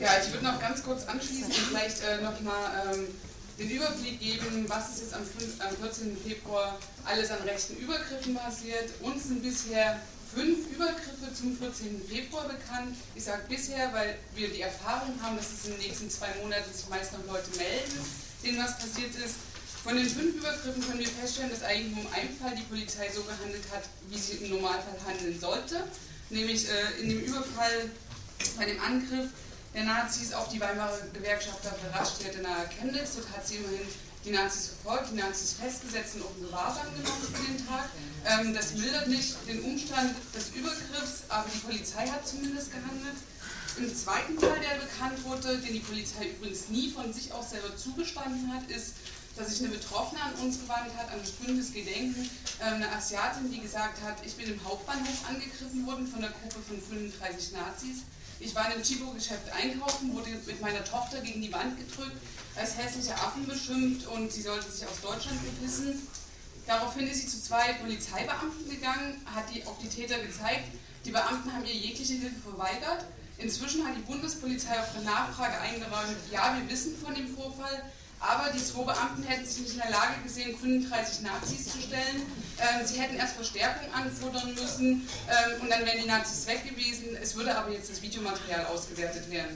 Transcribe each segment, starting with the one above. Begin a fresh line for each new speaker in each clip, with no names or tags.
Ja, ich würde noch ganz kurz anschließen, vielleicht nochmal den Überblick geben, was ist jetzt am 14. Februar alles an rechten Übergriffen passiert. Uns sind bisher 5 Übergriffe zum 14. Februar bekannt. Ich sage bisher, weil wir die Erfahrung haben, dass es in den nächsten 2 Monaten sich meist noch Leute melden, denen was passiert ist. Von den 5 Übergriffen können wir feststellen, dass eigentlich nur in einem Fall die Polizei so gehandelt hat, wie sie im Normalfall handeln sollte. Nämlich in dem Überfall, bei dem Angriff der Nazis auf die Weimarer Gewerkschafter Raststätte nahe Chemnitz. Dort hat sie immerhin die Nazis verfolgt, die Nazis festgesetzt und auch in Gewahrsam genommen für den Tag. Das mildert nicht den Umstand des Übergriffs, aber die Polizei hat zumindest gehandelt. Im zweiten Fall, der bekannt wurde, den die Polizei übrigens nie von sich aus selber zugestanden hat, ist, dass sich eine Betroffene an uns gewandt hat, an das Bündnisgedenken, eine Asiatin, die gesagt hat, ich bin im Hauptbahnhof angegriffen worden von einer Gruppe von 35 Nazis. Ich war in einem Chibo-Geschäft einkaufen, wurde mit meiner Tochter gegen die Wand gedrückt, als hässliche Affen beschimpft und sie sollte sich aus Deutschland bepissen. Daraufhin ist sie zu 2 Polizeibeamten gegangen, hat die auf die Täter gezeigt. Die Beamten haben ihr jegliche Hilfe verweigert. Inzwischen hat die Bundespolizei auf eine Nachfrage eingeräumt, ja, wir wissen von dem Vorfall, aber die 2 Beamten hätten sich nicht in der Lage gesehen, 35 Nazis zu stellen. Sie hätten erst Verstärkung anfordern müssen und dann wären die Nazis weg gewesen. Es würde aber jetzt das Videomaterial ausgewertet werden.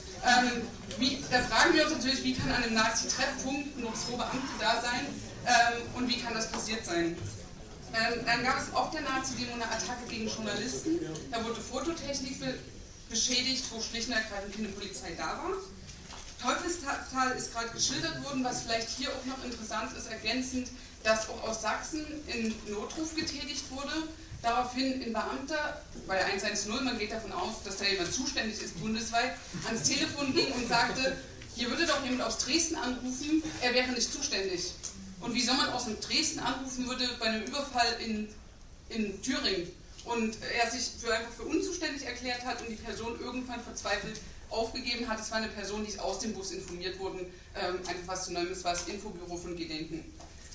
Da fragen wir uns natürlich, wie kann an einem Nazi-Treffpunkt nur 2 Beamte da sein und wie kann das passiert sein? Dann gab es auf der Nazi-Demo eine Attacke gegen Journalisten. Da wurde Fototechnik beschädigt, wo schlicht und ergreifend keine Polizei da war. Teufelstal ist gerade geschildert worden, was vielleicht hier auch noch interessant ist, ergänzend, dass auch aus Sachsen in Notruf getätigt wurde. Daraufhin ein Beamter, bei der 110, man geht davon aus, dass da jemand zuständig ist bundesweit, ans Telefon ging und sagte, hier würde doch jemand aus Dresden anrufen, er wäre nicht zuständig. Und wie soll man aus Dresden anrufen würde bei einem Überfall in Thüringen? Und er sich einfach für unzuständig erklärt hat und die Person irgendwann verzweifelt aufgegeben hat. Es war eine Person, die aus dem Bus informiert wurden, einfach was zu nennen, das war das Infobüro von Gedenken.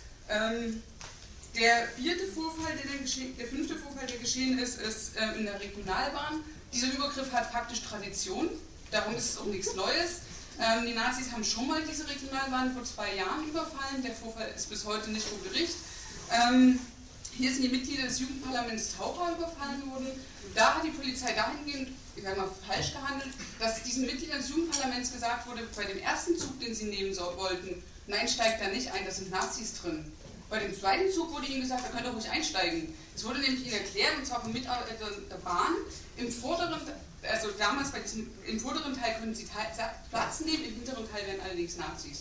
Der 5. Vorfall, der geschehen ist, ist in der Regionalbahn. Dieser Übergriff hat faktisch Tradition, darum ist es auch nichts Neues. Die Nazis haben schon mal diese Regionalbahn vor 2 Jahren überfallen, der Vorfall ist bis heute nicht vor Gericht. Hier sind die Mitglieder des Jugendparlaments Taucher überfallen worden. Da hat die Polizei dahingehend, ich sage mal, falsch gehandelt, dass diesen Mitgliedern des Jugendparlaments gesagt wurde, bei dem ersten Zug, den sie nehmen wollten, nein, steigt da nicht ein, da sind Nazis drin. Bei dem zweiten Zug wurde ihnen gesagt, da könnt ihr ruhig einsteigen. Es wurde nämlich ihnen erklärt, und zwar von Mitarbeitern der Bahn, im vorderen Teil können sie Platz nehmen, im hinteren Teil werden allerdings Nazis.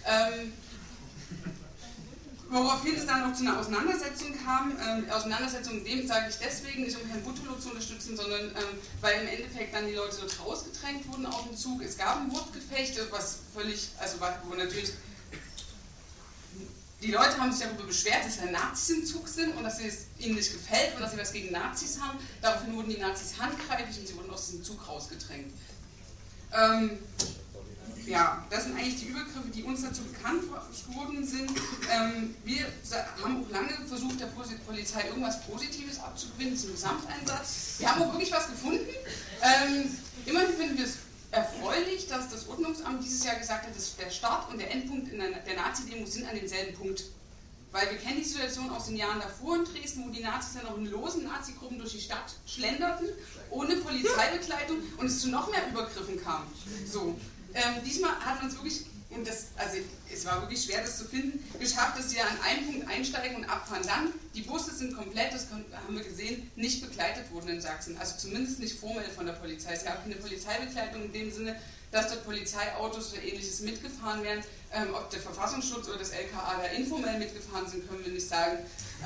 Woraufhin es dann auch zu einer Auseinandersetzung kam. Auseinandersetzung dem sage ich deswegen, nicht um Herrn Butterloh zu unterstützen, sondern weil im Endeffekt dann die Leute dort rausgedrängt wurden auf den Zug. Es gab ein Wortgefecht, was völlig, wo natürlich die Leute haben sich darüber beschwert, dass ja Nazis im Zug sind und dass es ihnen nicht gefällt und dass sie was gegen Nazis haben. Daraufhin wurden die Nazis handgreiflich und sie wurden aus diesem Zug rausgedrängt. Ja, das sind eigentlich die Übergriffe, die uns dazu bekannt geworden sind. Wir haben auch lange versucht, der Polizei irgendwas Positives abzugewinnen, diesen Gesamteinsatz. Wir haben auch wirklich was gefunden. Immerhin finden wir es erfreulich, dass das Ordnungsamt dieses Jahr gesagt hat, dass der Start und der Endpunkt in der Nazi-Demo sind an demselben Punkt. Weil wir kennen die Situation aus den Jahren davor in Dresden, wo die Nazis dann auch in losen Nazi-Gruppen durch die Stadt schlenderten, ohne Polizeibegleitung und es zu noch mehr Übergriffen kam. So. Diesmal hat man es wirklich, und es war wirklich schwer, das zu finden, geschafft, dass sie an einem Punkt einsteigen und abfahren. Dann, die Busse sind komplett, das haben wir gesehen, nicht begleitet worden in Sachsen. Also zumindest nicht formell von der Polizei. Es gab keine Polizeibegleitung in dem Sinne, dass dort Polizeiautos oder ähnliches mitgefahren wären. Ob der Verfassungsschutz oder das LKA da informell mitgefahren sind, können wir nicht sagen.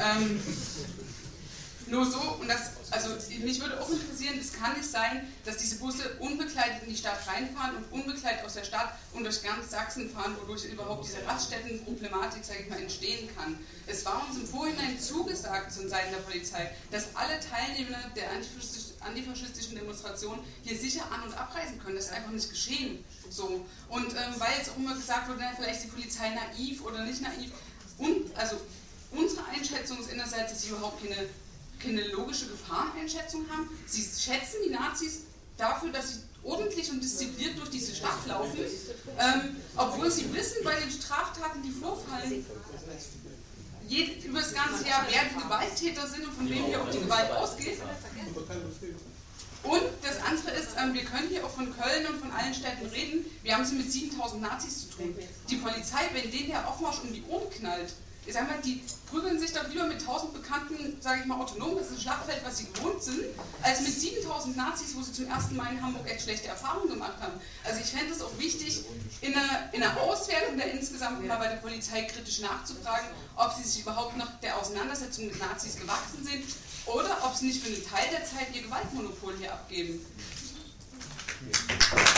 Nur so, und mich würde auch interessieren, es kann nicht sein, dass diese Busse unbegleitet in die Stadt reinfahren und unbegleitet aus der Stadt und durch ganz Sachsen fahren, wodurch überhaupt diese Raststättenproblematik, sage ich mal, entstehen kann. Es war uns im Vorhinein zugesagt von Seiten der Polizei, dass alle Teilnehmer der antifaschistischen Demonstration hier sicher an- und abreisen können. Das ist einfach nicht geschehen. So. Und weil jetzt auch immer gesagt wurde, vielleicht ist die Polizei naiv oder nicht naiv. Unsere Einschätzung ist einerseits, dass sie überhaupt keine logische Gefahreneinschätzung haben. Sie schätzen die Nazis dafür, dass sie ordentlich und diszipliniert durch diese Stadt laufen, obwohl sie wissen, bei den Straftaten, die vorfallen, über das ganze Jahr, wer die Gewalttäter sind und von wem hier auch die Gewalt ausgeht. Und das andere ist, wir können hier auch von Köln und von allen Städten reden, wir haben es mit 7000 Nazis zu tun. Die Polizei, wenn denen der Aufmarsch um die Ohren knallt, ich sag mal, die prügeln sich doch lieber mit 1000 Bekannten, sage ich mal, autonom, das ist ein Schlachtfeld, was sie gewohnt sind, als mit 7000 Nazis, wo sie zum ersten Mal in Hamburg echt schlechte Erfahrungen gemacht haben. Also ich fände es auch wichtig, in einer Auswertung der insgesamt mal bei der Polizei kritisch nachzufragen, ob sie sich überhaupt noch der Auseinandersetzung mit Nazis gewachsen sind oder ob sie nicht für einen Teil der Zeit ihr Gewaltmonopol hier abgeben.